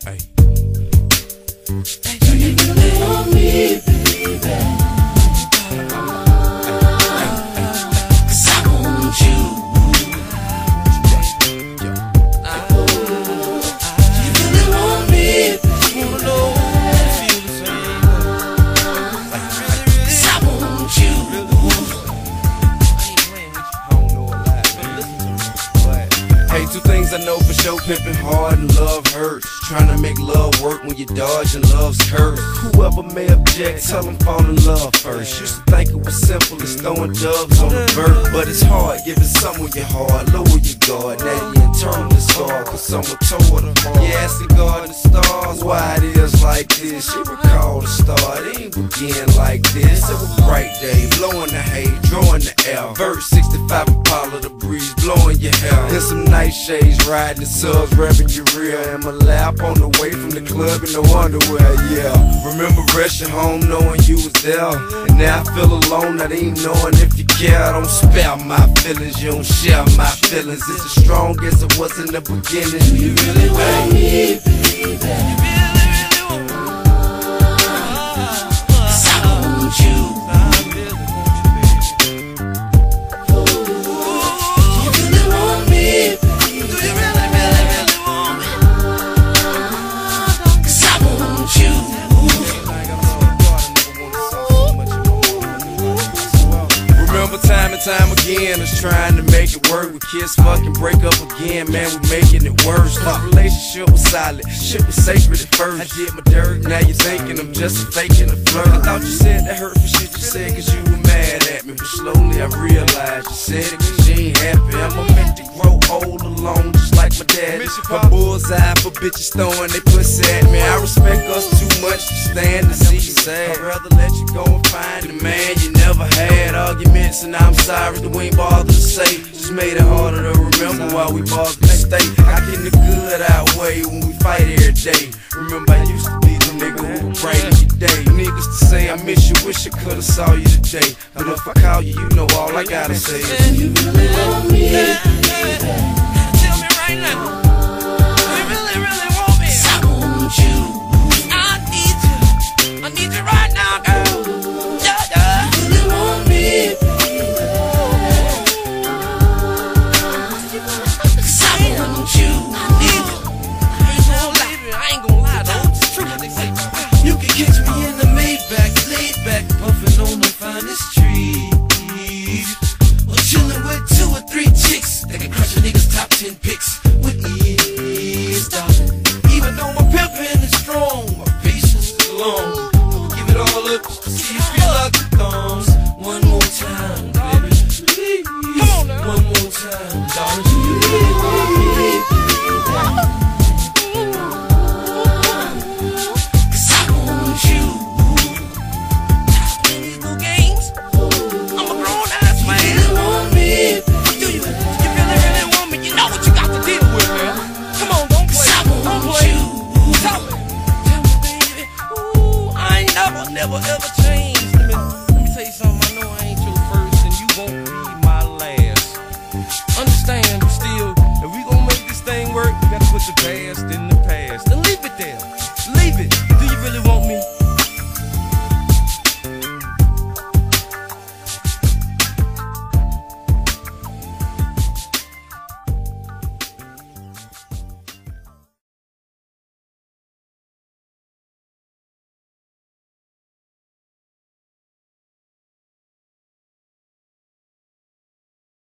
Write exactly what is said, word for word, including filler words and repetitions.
Hey. Do you really want me, baby? Cause I want you. Do you really want me, baby? Cause I want you. Hey, two things I know for sure, pimping hard and love hurts. Trying to make love work when you dodge and love's curse. Whoever may object, tell them fall in love first. Used to think it was simple as throwing doves on the vert, but it's hard, giving someone your heart, lower your guard. Now you're internally scarred, cause someone tore them apart. You ask the God and the stars why it is like this. She recall the start, it ain't begin like this. It was a bright day, blowing the hay, drawing the air. Verse sixty-five Impala, the breeze blowing your hair. And some night shades, riding the subs, revving your rear. In my lap on the way from the club in no underwear, yeah. Remember rushing home knowing you was there. And now I feel alone, not even knowing if you care. I don't spare my feelings, you don't share my feelings. It's as strong as it was in the beginning. Do you really want me, baby? You really, really want me? Cause I want you. Do you really want me, baby? Do you really, really, really want me? Cause I want you. Remember time and time again, us trying to make it work. We kiss, fucking break up again, man, we making it worse. The relationship was solid, shit was sacred at first. I did my dirt, now you thinking I'm just faking a flirt. I thought you said that hurtful shit you said cause you were mad at me, but slowly I realized you said it cause you ain't happy. I'm meant to grow old alone just like my dad. A bullseye for bitches throwing they pussy at me. I respect us too much to stand to see you sad. I'd rather let you go and find a man you never had. Arguments and I'm sorry that we ain't bothered to say. Just made it harder to remember why we bothered to stay. How can the good outweigh when we fight every day? Remember I used to be the nigga who would brighten your day. Needless to say I miss you, wish I could've saw you today. But if I call you, you know all I gotta say is Do you really want me, baby? Tell me right now. Do you really, really want me? Cause I want you. I need you. I need you right now, girl. Yeah, yeah. Do you really want me, baby? Cause I want you. I need you. I ain't gonna lie. I ain't gonna lie though. It's true. They say, You can catch me in the Maybach, laid back, puffin' on the finest trees, or chillin' with two or three chicks that can crush a nigga's top ten picks with ease, darling. Even though my pimpin' is strong, my patience is long. Give it all up, see if you like the thumbs. One more time, baby, please. Come on now. One more time, darling. Do you really want me, baby? Cause I want you. playing these little games. I'm a grown ass You man. really want me, baby? Do you? You really, really want me? You know what you got to deal with, man. Come on, don't play. I Don't want play. you. Tell me. Tell me, baby. Ooh, I ain't never, never, ever changed. Let me, let me tell you something. I know I ain't your first, and you won't be my last. Understand, but still, if we gonna make this thing work, we gotta put the past in the